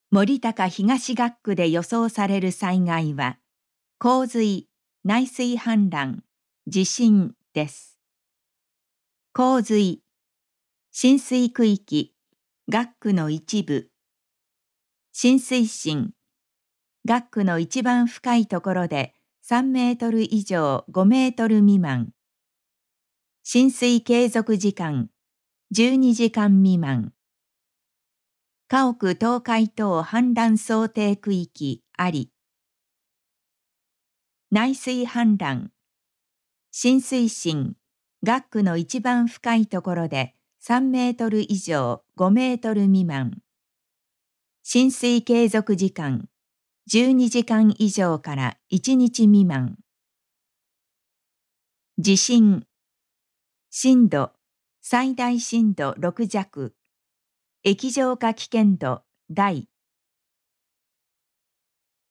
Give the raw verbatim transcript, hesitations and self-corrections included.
森高東学区で予想される災害は、洪水、内水氾濫、地震です。洪水、浸水区域、学区の一部。浸水深、学区の一番深いところでさんメートル以上ごメートル未満。浸水継続時間じゅうにじかん未満。家屋倒壊等氾濫想定区域あり。内水氾濫、浸水深、学区の一番深いところでさんメートル以上ごメートル未満。浸水継続時間じゅうにじかん以上からいちにち未満。地震、震度、最大震度ろく弱、液状化危険度大。